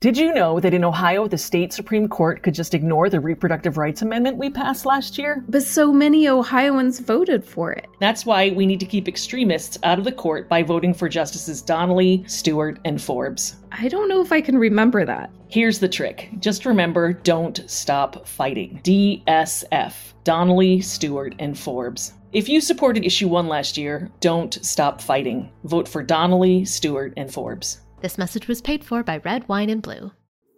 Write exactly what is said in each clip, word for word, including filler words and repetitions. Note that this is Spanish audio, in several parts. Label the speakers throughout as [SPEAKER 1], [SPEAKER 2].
[SPEAKER 1] Did you know that in Ohio, the state Supreme Court could just ignore the reproductive rights amendment we passed last year?
[SPEAKER 2] But so many Ohioans voted for it.
[SPEAKER 1] That's why we need to keep extremists out of the court by voting for Justices Donnelly, Stewart, and Forbes.
[SPEAKER 2] I don't know if I can remember that.
[SPEAKER 1] Here's the trick. Just remember, don't stop fighting. D S F. Donnelly, Stewart, and Forbes. If you supported Issue one last year, don't stop fighting. Vote for Donnelly, Stewart, and Forbes.
[SPEAKER 3] This message was paid for by Red Wine and Blue.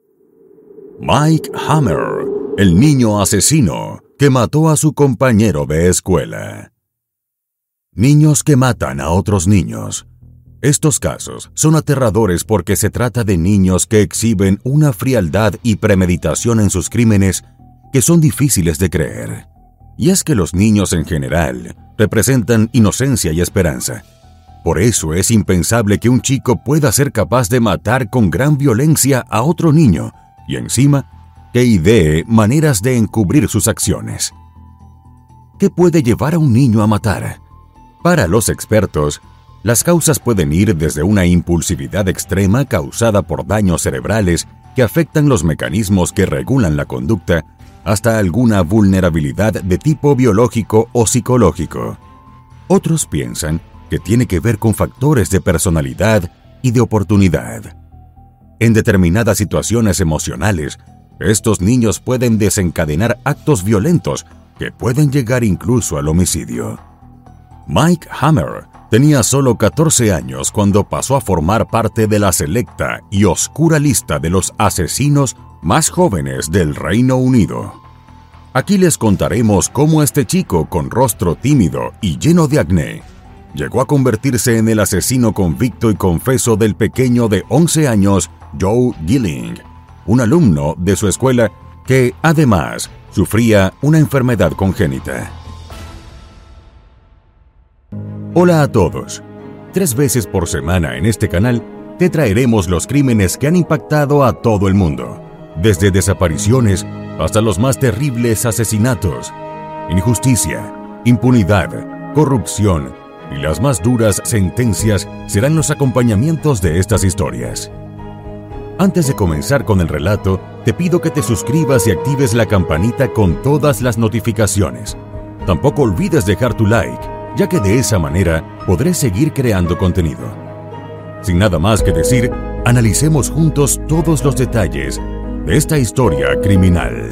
[SPEAKER 4] Mike Hammer, el niño asesino que mató a su compañero de escuela. Niños que matan a otros niños. Estos casos son aterradores porque se trata de niños que exhiben una frialdad y premeditación en sus crímenes que son difíciles de creer. Y es que los niños en general representan inocencia y esperanza. Por eso es impensable que un chico pueda ser capaz de matar con gran violencia a otro niño y encima que idee maneras de encubrir sus acciones. ¿Qué puede llevar a un niño a matar? Para los expertos, las causas pueden ir desde una impulsividad extrema causada por daños cerebrales que afectan los mecanismos que regulan la conducta hasta alguna vulnerabilidad de tipo biológico o psicológico. Otros piensan que tiene que ver con factores de personalidad y de oportunidad. En determinadas situaciones emocionales, estos niños pueden desencadenar actos violentos que pueden llegar incluso al homicidio. Mike Hammer tenía solo catorce años cuando pasó a formar parte de la selecta y oscura lista de los asesinos más jóvenes del Reino Unido. Aquí les contaremos cómo este chico con rostro tímido y lleno de acné llegó a convertirse en el asesino convicto y confeso del pequeño de once años Joe Gilling, un alumno de su escuela que, además, sufría una enfermedad congénita. Hola a todos. Tres veces por semana en este canal te traeremos los crímenes que han impactado a todo el mundo, desde desapariciones hasta los más terribles asesinatos. Injusticia, impunidad, corrupción y las más duras sentencias serán los acompañamientos de estas historias. Antes de comenzar con el relato, te pido que te suscribas y actives la campanita con todas las notificaciones. Tampoco olvides dejar tu like, ya que de esa manera podré seguir creando contenido. Sin nada más que decir, analicemos juntos todos los detalles de esta historia criminal.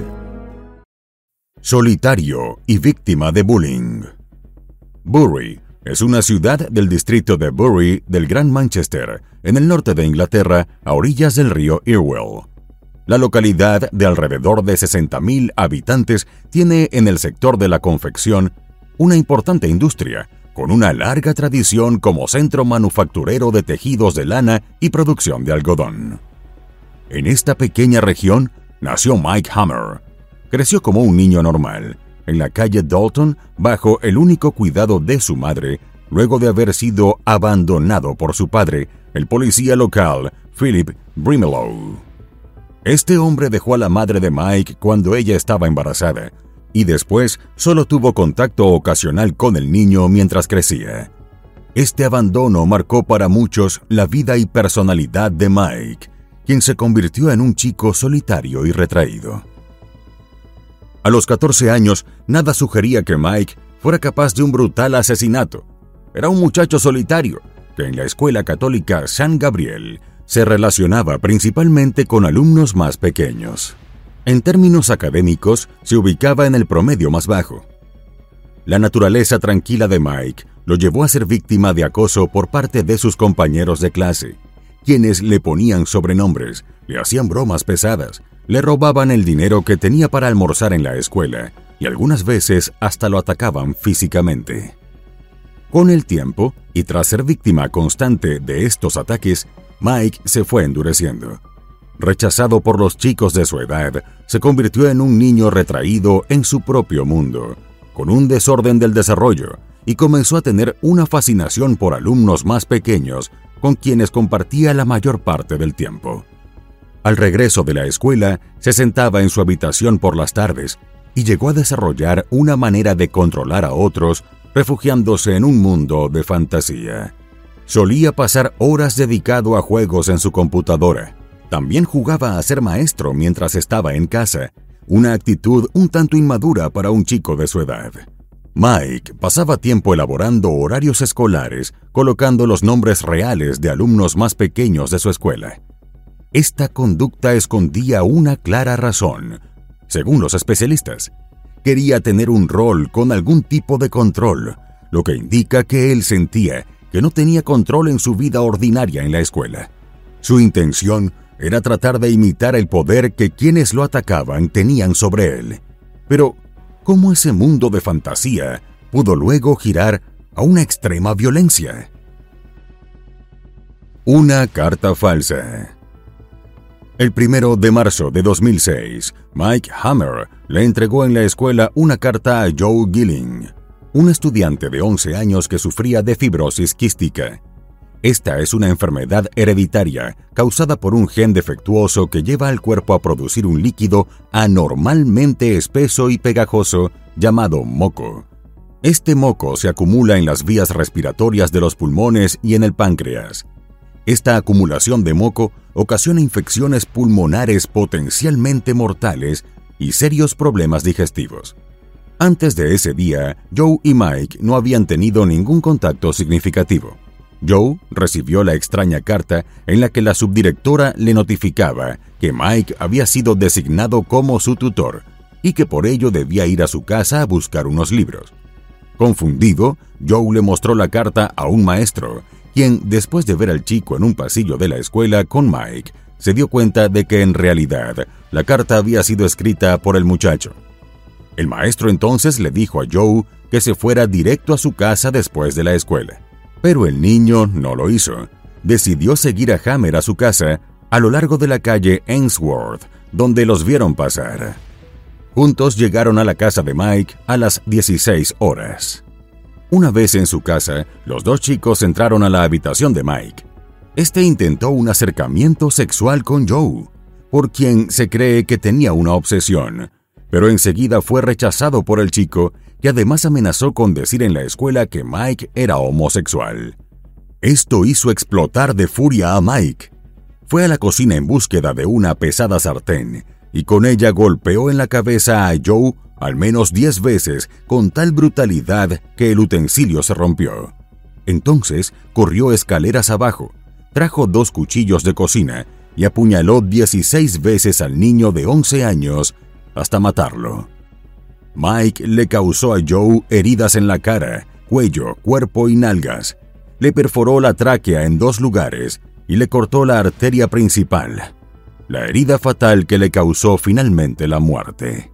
[SPEAKER 4] Solitario y víctima de bullying. Bury es una ciudad del distrito de Bury del Gran Manchester, en el norte de Inglaterra, a orillas del río Irwell. La localidad, de alrededor de sesenta mil habitantes, tiene en el sector de la confección una importante industria, con una larga tradición como centro manufacturero de tejidos de lana y producción de algodón. En esta pequeña región nació Mike Hammer. Creció como un niño normal, en la calle Dalton, bajo el único cuidado de su madre, luego de haber sido abandonado por su padre, el policía local, Philip Brimelow. Este hombre dejó a la madre de Mike cuando ella estaba embarazada, y después solo tuvo contacto ocasional con el niño mientras crecía. Este abandono marcó para muchos la vida y personalidad de Mike, quien se convirtió en un chico solitario y retraído. A los catorce años, nada sugería que Mike fuera capaz de un brutal asesinato. Era un muchacho solitario que en la escuela católica San Gabriel se relacionaba principalmente con alumnos más pequeños. En términos académicos, se ubicaba en el promedio más bajo. La naturaleza tranquila de Mike lo llevó a ser víctima de acoso por parte de sus compañeros de clase, quienes le ponían sobrenombres, le hacían bromas pesadas, le robaban el dinero que tenía para almorzar en la escuela y algunas veces hasta lo atacaban físicamente. Con el tiempo, y tras ser víctima constante de estos ataques, Mike se fue endureciendo. Rechazado por los chicos de su edad, se convirtió en un niño retraído en su propio mundo, con un desorden del desarrollo, y comenzó a tener una fascinación por alumnos más pequeños con quienes compartía la mayor parte del tiempo. Al regreso de la escuela, se sentaba en su habitación por las tardes y llegó a desarrollar una manera de controlar a otros, refugiándose en un mundo de fantasía. Solía pasar horas dedicado a juegos en su computadora, También jugaba a ser maestro mientras estaba en casa, una actitud un tanto inmadura para un chico de su edad. Mike pasaba tiempo elaborando horarios escolares, colocando los nombres reales de alumnos más pequeños de su escuela. Esta conducta escondía una clara razón. Según los especialistas, quería tener un rol con algún tipo de control, lo que indica que él sentía que no tenía control en su vida ordinaria en la escuela. Su intención era tratar de imitar el poder que quienes lo atacaban tenían sobre él. Pero, ¿cómo ese mundo de fantasía pudo luego girar a una extrema violencia? Una carta falsa. El primero de marzo de dos mil seis, Mike Hammer le entregó en la escuela una carta a Joe Gilling, un estudiante de once años que sufría de fibrosis quística. Esta es una enfermedad hereditaria causada por un gen defectuoso que lleva al cuerpo a producir un líquido anormalmente espeso y pegajoso llamado moco. Este moco se acumula en las vías respiratorias de los pulmones y en el páncreas. Esta acumulación de moco ocasiona infecciones pulmonares potencialmente mortales y serios problemas digestivos. Antes de ese día, Joe y Mike no habían tenido ningún contacto significativo. Joe recibió la extraña carta en la que la subdirectora le notificaba que Mike había sido designado como su tutor y que por ello debía ir a su casa a buscar unos libros. Confundido, Joe le mostró la carta a un maestro, quien, después de ver al chico en un pasillo de la escuela con Mike, se dio cuenta de que en realidad la carta había sido escrita por el muchacho. El maestro entonces le dijo a Joe que se fuera directo a su casa después de la escuela. Pero el niño no lo hizo. Decidió seguir a Hammer a su casa a lo largo de la calle Ainsworth, donde los vieron pasar. Juntos llegaron a la casa de Mike a las dieciséis horas. Una vez en su casa, los dos chicos entraron a la habitación de Mike. Este intentó un acercamiento sexual con Joe, por quien se cree que tenía una obsesión, pero enseguida fue rechazado por el chico, que además amenazó con decir en la escuela que Mike era homosexual. Esto hizo explotar de furia a Mike. Fue a la cocina en búsqueda de una pesada sartén y con ella golpeó en la cabeza a Joe al menos diez veces con tal brutalidad que el utensilio se rompió. Entonces corrió escaleras abajo, trajo dos cuchillos de cocina y apuñaló dieciséis veces al niño de once años hasta matarlo. Mike le causó a Joe heridas en la cara, cuello, cuerpo y nalgas. Le perforó la tráquea en dos lugares y le cortó la arteria principal, la herida fatal que le causó finalmente la muerte.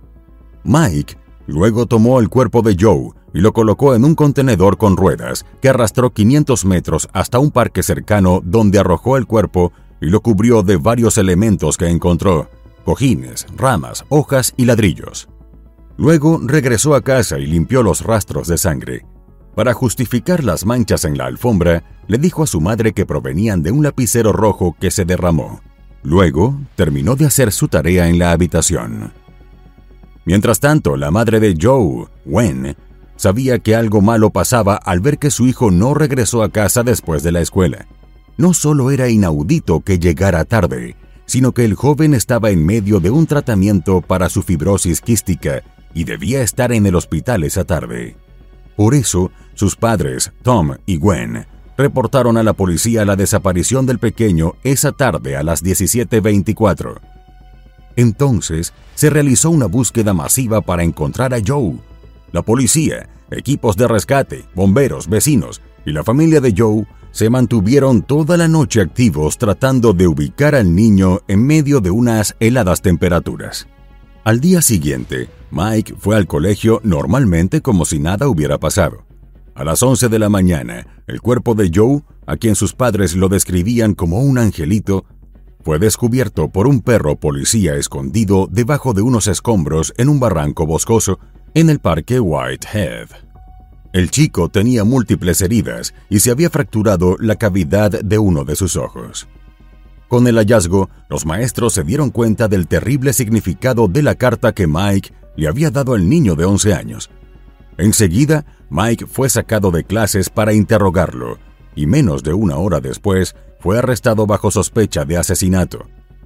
[SPEAKER 4] Mike luego tomó el cuerpo de Joe y lo colocó en un contenedor con ruedas que arrastró quinientos metros hasta un parque cercano, donde arrojó el cuerpo y lo cubrió de varios elementos que encontró: cojines, ramas, hojas y ladrillos. Luego regresó a casa y limpió los rastros de sangre. Para justificar las manchas en la alfombra, le dijo a su madre que provenían de un lapicero rojo que se derramó. Luego, terminó de hacer su tarea en la habitación. Mientras tanto, la madre de Joe, Gwen, sabía que algo malo pasaba al ver que su hijo no regresó a casa después de la escuela. No solo era inaudito que llegara tarde, sino que el joven estaba en medio de un tratamiento para su fibrosis quística y debía estar en el hospital esa tarde. Por eso, sus padres, Tom y Gwen, reportaron a la policía la desaparición del pequeño esa tarde a las diecisiete veinticuatro. Entonces, se realizó una búsqueda masiva para encontrar a Joe. La policía, equipos de rescate, bomberos, vecinos y la familia de Joe se mantuvieron toda la noche activos tratando de ubicar al niño en medio de unas heladas temperaturas. Al día siguiente, Mike fue al colegio normalmente como si nada hubiera pasado. A las once de la mañana, el cuerpo de Joe, a quien sus padres lo describían como un angelito, fue descubierto por un perro policía escondido debajo de unos escombros en un barranco boscoso en el parque Whitehead. El chico tenía múltiples heridas y se había fracturado la cavidad de uno de sus ojos. Con el hallazgo, los maestros se dieron cuenta del terrible significado de la carta que Mike le había dado al niño de once años. Enseguida, Mike fue sacado de clases para interrogarlo, y menos de una hora después fue arrestado bajo sospecha de asesinato.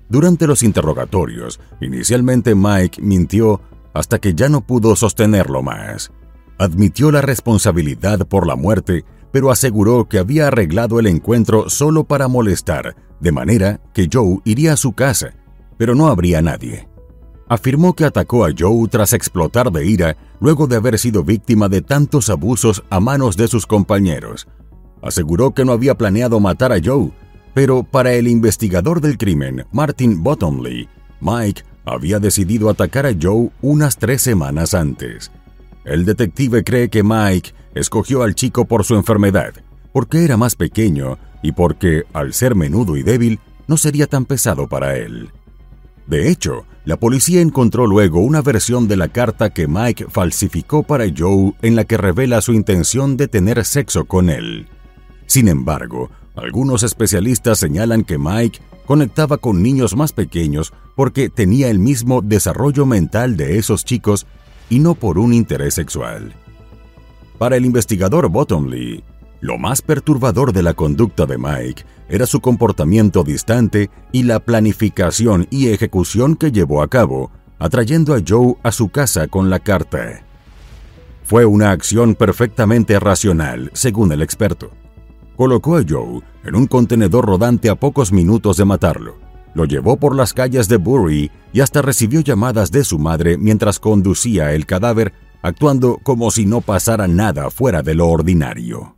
[SPEAKER 4] Durante los interrogatorios, inicialmente Mike mintió hasta que ya no pudo sostenerlo más. Admitió la responsabilidad por la muerte, pero aseguró que había arreglado el encuentro solo para molestar, de manera que Joe iría a su casa, pero no habría nadie. Afirmó que atacó a Joe tras explotar de ira luego de haber sido víctima de tantos abusos a manos de sus compañeros. Aseguró que no había planeado matar a Joe, pero para el investigador del crimen, Martin Bottomley, Mike había decidido atacar a Joe unas tres semanas antes. El detective cree que Mike escogió al chico por su enfermedad, porque era más pequeño y porque, al ser menudo y débil, no sería tan pesado para él. De hecho, la policía encontró luego una versión de la carta que Mike falsificó para Joe en la que revela su intención de tener sexo con él. Sin embargo, algunos especialistas señalan que Mike conectaba con niños más pequeños porque tenía el mismo desarrollo mental de esos chicos y no por un interés sexual. Para el investigador Bottomley, lo más perturbador de la conducta de Mike era su comportamiento distante y la planificación y ejecución que llevó a cabo, atrayendo a Joe a su casa con la carta. Fue una acción perfectamente racional, según el experto. Colocó a Joe en un contenedor rodante a pocos minutos de matarlo. Lo llevó por las calles de Bury y hasta recibió llamadas de su madre mientras conducía el cadáver, actuando como si no pasara nada fuera de lo ordinario.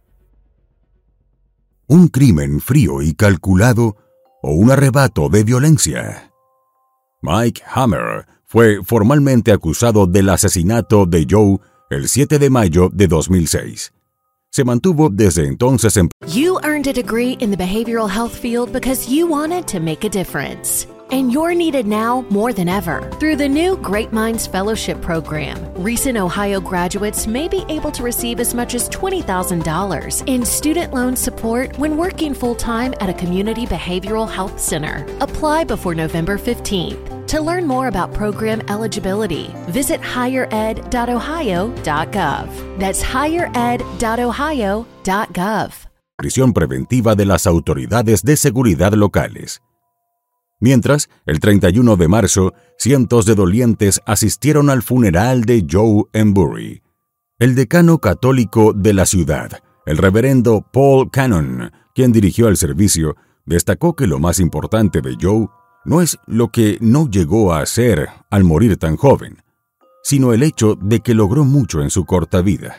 [SPEAKER 4] ¿Un crimen frío y calculado o un arrebato de violencia? Mike Hammer fue formalmente acusado del asesinato de Joe el siete de mayo de dos mil seis. Se mantuvo desde entonces en...
[SPEAKER 5] You earned a degree in the behavioral health field because you wanted to make a difference. And you're needed now more than ever. Through the new Great Minds Fellowship Program, recent Ohio graduates may be able to receive as much as twenty thousand dollars in student loan support when working full-time at a community behavioral health center. Apply before November fifteenth. To learn more about program eligibility, visit higher ed dot ohio dot gov. That's higher ed dot ohio dot gov.
[SPEAKER 4] Prisión preventiva de las autoridades de seguridad locales. Mientras, el treinta y uno de marzo, cientos de dolientes asistieron al funeral de Joe en Bury. El decano católico de la ciudad, el reverendo Paul Cannon, quien dirigió el servicio, destacó que lo más importante de Joe no es lo que no llegó a hacer al morir tan joven, sino el hecho de que logró mucho en su corta vida.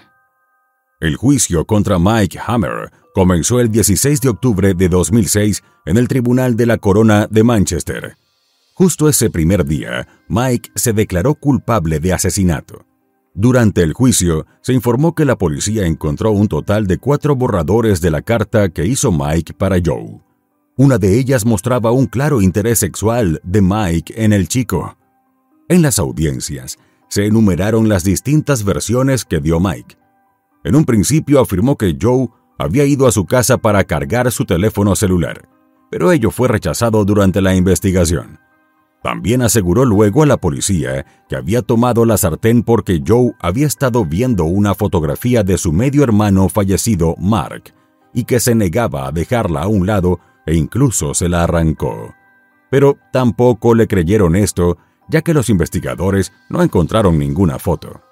[SPEAKER 4] El juicio contra Mike Hammer comenzó el dieciséis de octubre de dos mil seis en el Tribunal de la Corona de Manchester. Justo ese primer día, Mike se declaró culpable de asesinato. Durante el juicio, se informó que la policía encontró un total de cuatro borradores de la carta que hizo Mike para Joe. Una de ellas mostraba un claro interés sexual de Mike en el chico. En las audiencias, se enumeraron las distintas versiones que dio Mike. En un principio afirmó que Joe había ido a su casa para cargar su teléfono celular, pero ello fue rechazado durante la investigación. También aseguró luego a la policía que había tomado la sartén porque Joe había estado viendo una fotografía de su medio hermano fallecido, Mark, y que se negaba a dejarla a un lado e incluso se la arrancó. Pero tampoco le creyeron esto, ya que los investigadores no encontraron ninguna foto.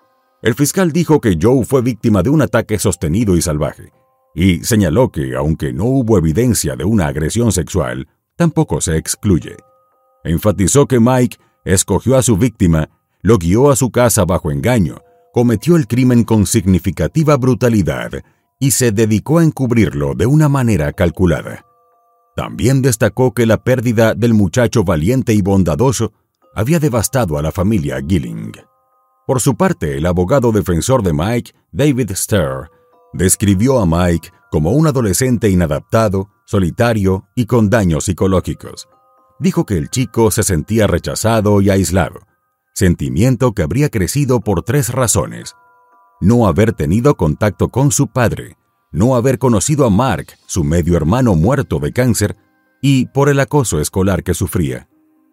[SPEAKER 4] El fiscal dijo que Joe fue víctima de un ataque sostenido y salvaje, y señaló que, aunque no hubo evidencia de una agresión sexual, tampoco se excluye. Enfatizó que Mike escogió a su víctima, lo guió a su casa bajo engaño, cometió el crimen con significativa brutalidad y se dedicó a encubrirlo de una manera calculada. También destacó que la pérdida del muchacho valiente y bondadoso había devastado a la familia Gilling. Por su parte, el abogado defensor de Mike, David Starr, describió a Mike como un adolescente inadaptado, solitario y con daños psicológicos. Dijo que el chico se sentía rechazado y aislado, sentimiento que habría crecido por tres razones: no haber tenido contacto con su padre, no haber conocido a Mark, su medio hermano muerto de cáncer, y por el acoso escolar que sufría.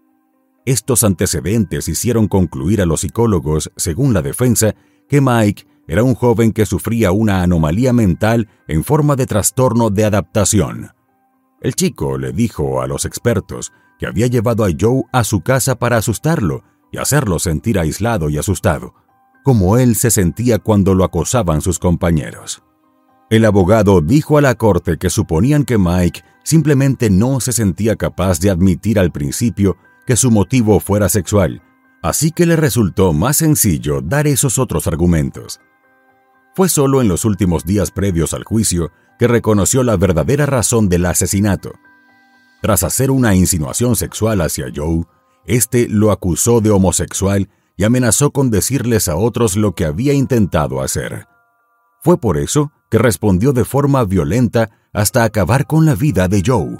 [SPEAKER 4] Estos antecedentes hicieron concluir a los psicólogos, según la defensa, que Mike era un joven que sufría una anomalía mental en forma de trastorno de adaptación. El chico le dijo a los expertos que había llevado a Joe a su casa para asustarlo y hacerlo sentir aislado y asustado, como él se sentía cuando lo acosaban sus compañeros. El abogado dijo a la corte que suponían que Mike simplemente no se sentía capaz de admitir al principio que su motivo fuera sexual, así que le resultó más sencillo dar esos otros argumentos. Fue solo en los últimos días previos al juicio que reconoció la verdadera razón del asesinato. Tras hacer una insinuación sexual hacia Joe, este lo acusó de homosexual y amenazó con decirles a otros lo que había intentado hacer. Fue por eso que respondió de forma violenta hasta acabar con la vida de Joe.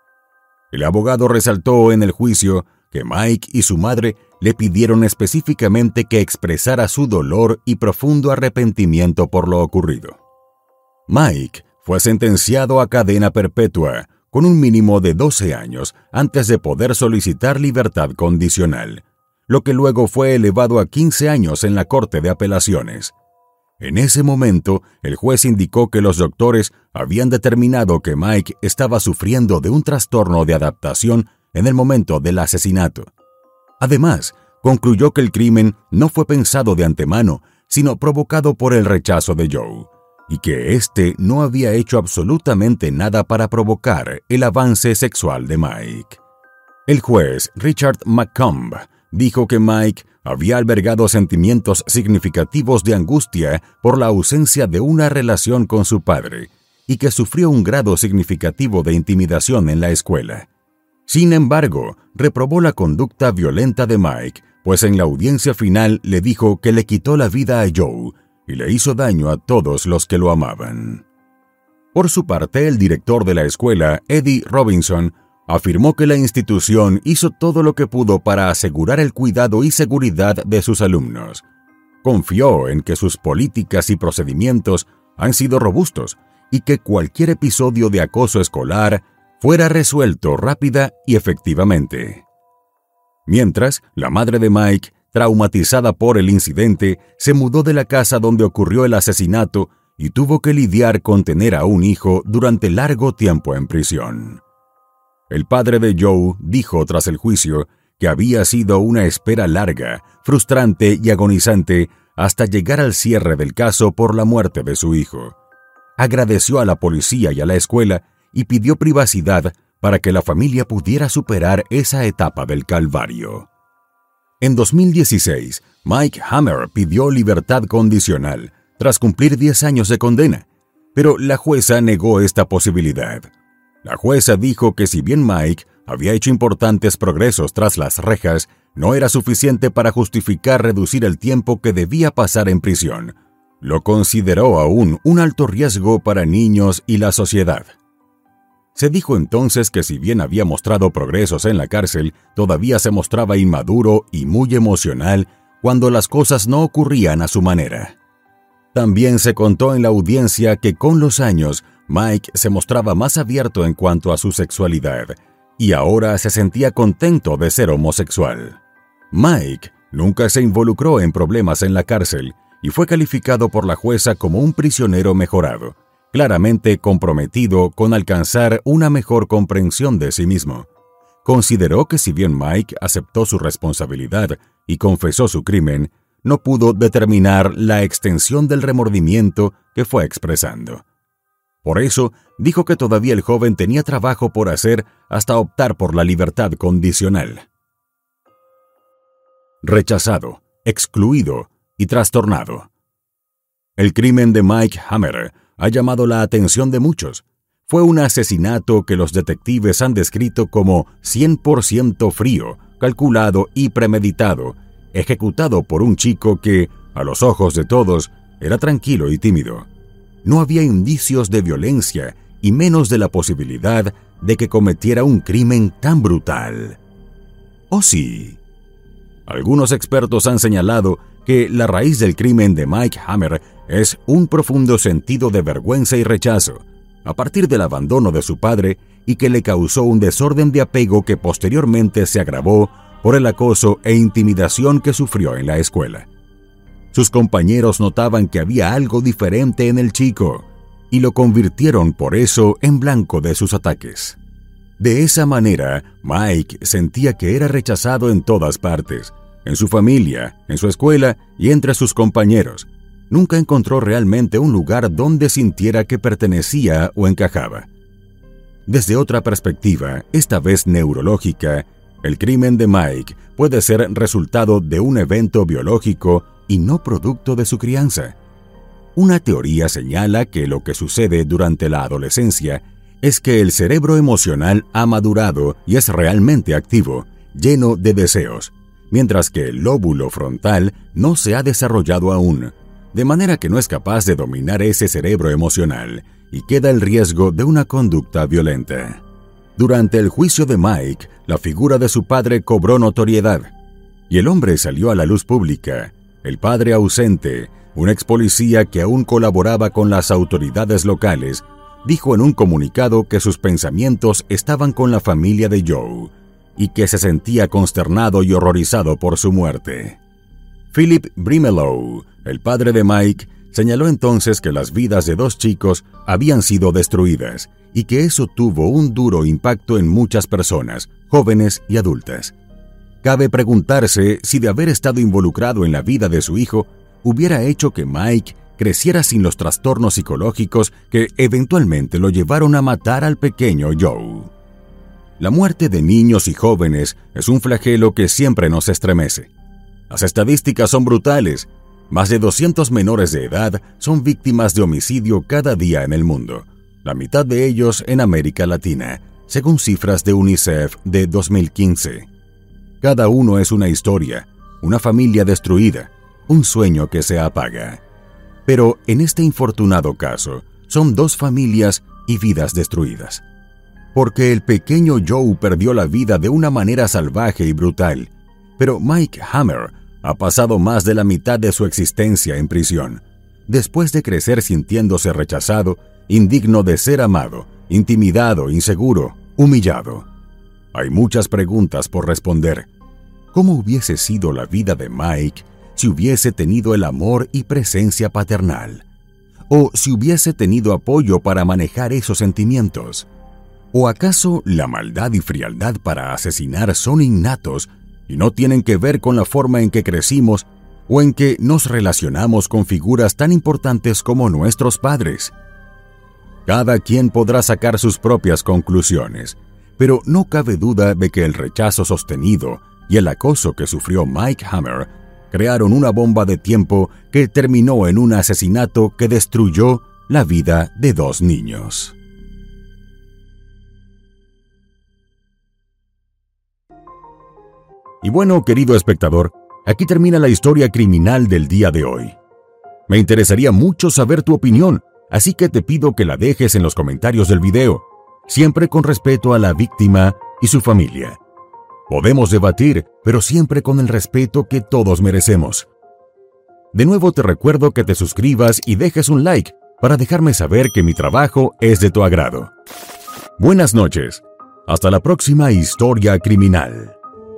[SPEAKER 4] El abogado resaltó en el juicio que Mike y su madre le pidieron específicamente que expresara su dolor y profundo arrepentimiento por lo ocurrido. Mike fue sentenciado a cadena perpetua con un mínimo de doce años antes de poder solicitar libertad condicional, lo que luego fue elevado a quince años en la Corte de Apelaciones. En ese momento, el juez indicó que los doctores habían determinado que Mike estaba sufriendo de un trastorno de adaptación en el momento del asesinato. Además, concluyó que el crimen no fue pensado de antemano, sino provocado por el rechazo de Joe, y que éste no había hecho absolutamente nada para provocar el avance sexual de Mike. El juez Richard McComb dijo que Mike había albergado sentimientos significativos de angustia por la ausencia de una relación con su padre y que sufrió un grado significativo de intimidación en la escuela. Sin embargo, reprobó la conducta violenta de Mike, pues en la audiencia final le dijo que le quitó la vida a Joe y le hizo daño a todos los que lo amaban. Por su parte, el director de la escuela, Eddie Robinson, afirmó que la institución hizo todo lo que pudo para asegurar el cuidado y seguridad de sus alumnos. Confió en que sus políticas y procedimientos han sido robustos y que cualquier episodio de acoso escolar fuera resuelto rápida y efectivamente. Mientras, la madre de Mike, traumatizada por el incidente, se mudó de la casa donde ocurrió el asesinato y tuvo que lidiar con tener a un hijo durante largo tiempo en prisión. El padre de Joe dijo tras el juicio que había sido una espera larga, frustrante y agonizante hasta llegar al cierre del caso por la muerte de su hijo. Agradeció a la policía y a la escuela y pidió privacidad para que la familia pudiera superar esa etapa del calvario. En dos mil dieciséis, Mike Hammer pidió libertad condicional tras cumplir diez años de condena, pero la jueza negó esta posibilidad. La jueza dijo que si bien Mike había hecho importantes progresos tras las rejas, no era suficiente para justificar reducir el tiempo que debía pasar en prisión. Lo consideró aún un alto riesgo para niños y la sociedad. Se dijo entonces que si bien había mostrado progresos en la cárcel, todavía se mostraba inmaduro y muy emocional cuando las cosas no ocurrían a su manera. También se contó en la audiencia que con los años, Mike se mostraba más abierto en cuanto a su sexualidad y ahora se sentía contento de ser homosexual. Mike nunca se involucró en problemas en la cárcel y fue calificado por la jueza como un prisionero mejorado, claramente comprometido con alcanzar una mejor comprensión de sí mismo. Consideró que si bien Mike aceptó su responsabilidad y confesó su crimen, no pudo determinar la extensión del remordimiento que fue expresando. Por eso, dijo que todavía el joven tenía trabajo por hacer hasta optar por la libertad condicional. Rechazado, excluido y trastornado. El crimen de Mike Hammer ha llamado la atención de muchos. Fue un asesinato que los detectives han descrito como cien por ciento frío, calculado y premeditado, ejecutado por un chico que, a los ojos de todos, era tranquilo y tímido. No había indicios de violencia y menos de la posibilidad de que cometiera un crimen tan brutal. ¿O sí? Algunos expertos han señalado que la raíz del crimen de Mike Hammer es un profundo sentido de vergüenza y rechazo, a partir del abandono de su padre y que le causó un desorden de apego que posteriormente se agravó por el acoso e intimidación que sufrió en la escuela. Sus compañeros notaban que había algo diferente en el chico y lo convirtieron por eso en blanco de sus ataques. De esa manera, Mike sentía que era rechazado en todas partes, en su familia, en su escuela y entre sus compañeros. Nunca encontró realmente un lugar donde sintiera que pertenecía o encajaba. Desde otra perspectiva, esta vez neurológica, el crimen de Mike puede ser resultado de un evento biológico y no producto de su crianza. Una teoría señala que lo que sucede durante la adolescencia es que el cerebro emocional ha madurado y es realmente activo, lleno de deseos, mientras que el lóbulo frontal no se ha desarrollado aún, de manera que no es capaz de dominar ese cerebro emocional y queda el riesgo de una conducta violenta. Durante el juicio de Mike, la figura de su padre cobró notoriedad, y el hombre salió a la luz pública. El padre ausente, un ex policía que aún colaboraba con las autoridades locales, dijo en un comunicado que sus pensamientos estaban con la familia de Joe y que se sentía consternado y horrorizado por su muerte. Philip Brimelow, el padre de Mike, señaló entonces que las vidas de dos chicos habían sido destruidas y que eso tuvo un duro impacto en muchas personas, jóvenes y adultas. Cabe preguntarse si de haber estado involucrado en la vida de su hijo hubiera hecho que Mike creciera sin los trastornos psicológicos que eventualmente lo llevaron a matar al pequeño Joe. La muerte de niños y jóvenes es un flagelo que siempre nos estremece. Las estadísticas son brutales. Más de doscientos menores de edad son víctimas de homicidio cada día en el mundo, la mitad de ellos en América Latina, según cifras de UNICEF de dos mil quince. Cada uno es una historia, una familia destruida, un sueño que se apaga. Pero en este infortunado caso, son dos familias y vidas destruidas. Porque el pequeño Joe perdió la vida de una manera salvaje y brutal, pero Mike Hammer ha pasado más de la mitad de su existencia en prisión, después de crecer sintiéndose rechazado, indigno de ser amado, intimidado, inseguro, humillado. Hay muchas preguntas por responder. ¿Cómo hubiese sido la vida de Mike si hubiese tenido el amor y presencia paternal? ¿O si hubiese tenido apoyo para manejar esos sentimientos? ¿O acaso la maldad y frialdad para asesinar son innatos y no tienen que ver con la forma en que crecimos o en que nos relacionamos con figuras tan importantes como nuestros padres? Cada quien podrá sacar sus propias conclusiones, pero no cabe duda de que el rechazo sostenido y el acoso que sufrió Mike Hammer crearon una bomba de tiempo que terminó en un asesinato que destruyó la vida de dos niños. Y bueno, querido espectador, aquí termina la historia criminal del día de hoy. Me interesaría mucho saber tu opinión, así que te pido que la dejes en los comentarios del video, siempre con respeto a la víctima y su familia. Podemos debatir, pero siempre con el respeto que todos merecemos. De nuevo te recuerdo que te suscribas y dejes un like para dejarme saber que mi trabajo es de tu agrado. Buenas noches. Hasta la próxima historia criminal.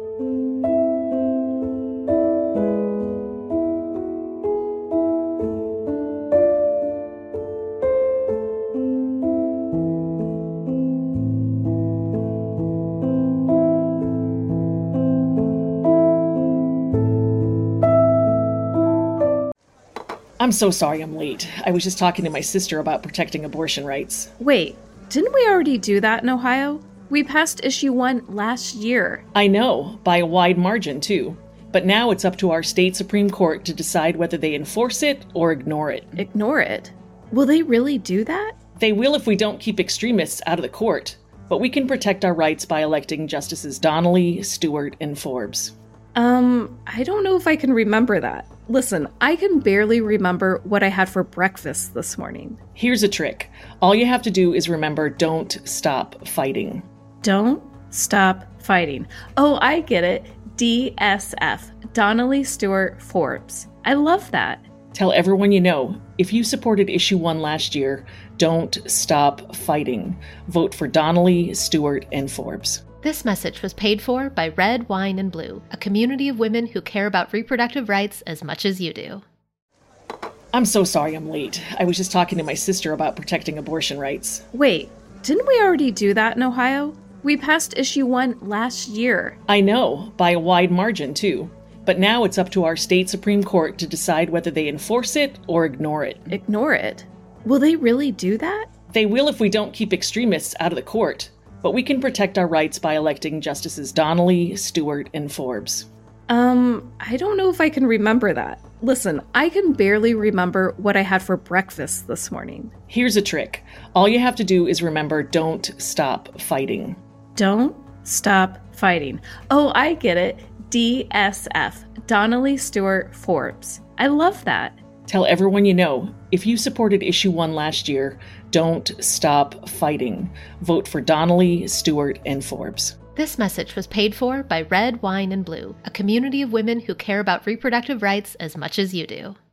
[SPEAKER 1] I'm so sorry I'm late. I was just talking to my sister about protecting abortion rights.
[SPEAKER 2] Wait, didn't we already do that in Ohio? We passed issue one last year.
[SPEAKER 1] I know, by a wide margin, too. But now it's up to our state Supreme Court to decide whether they enforce it or ignore it.
[SPEAKER 2] Ignore it? Will they really do that?
[SPEAKER 1] They will if we don't keep extremists out of the court. But we can protect our rights by electing Justices Donnelly, Stewart, and Forbes.
[SPEAKER 2] Um, I don't know if I can remember that. Listen, I can barely remember what I had for breakfast this morning.
[SPEAKER 1] Here's a trick. All you have to do is remember, don't stop fighting.
[SPEAKER 2] Don't stop fighting. Oh, I get it. D S F. Donnelly, Stewart, Forbes. I love that.
[SPEAKER 1] Tell everyone you know, if you supported issue one last year, don't stop fighting. Vote for Donnelly, Stewart, and Forbes.
[SPEAKER 3] This message was paid for by Red, Wine, and Blue, a community of women who care about reproductive rights as much as you do.
[SPEAKER 1] I'm so sorry I'm late. I was just talking to my sister about protecting abortion rights.
[SPEAKER 2] Wait, didn't we already do that in Ohio? We passed issue one last year.
[SPEAKER 1] I know, by a wide margin, too. But now it's up to our state Supreme Court to decide whether they enforce it or ignore it.
[SPEAKER 2] Ignore it? Will they really do that?
[SPEAKER 1] They will if we don't keep extremists out of the court. But we can protect our rights by electing Justices Donnelly, Stewart, and Forbes.
[SPEAKER 2] Um, I don't know if I can remember that. Listen, I can barely remember what I had for breakfast this morning.
[SPEAKER 1] Here's a trick. All you have to do is remember, don't stop fighting.
[SPEAKER 2] Don't stop fighting. Oh, I get it. D S F, Donnelly Stewart Forbes. I love that.
[SPEAKER 1] Tell everyone you know, if you supported issue one last year, don't stop fighting. Vote for Donnelly, Stewart, and Forbes.
[SPEAKER 3] This message was paid for by Red, Wine, and Blue, a community of women who care about reproductive rights as much as you do.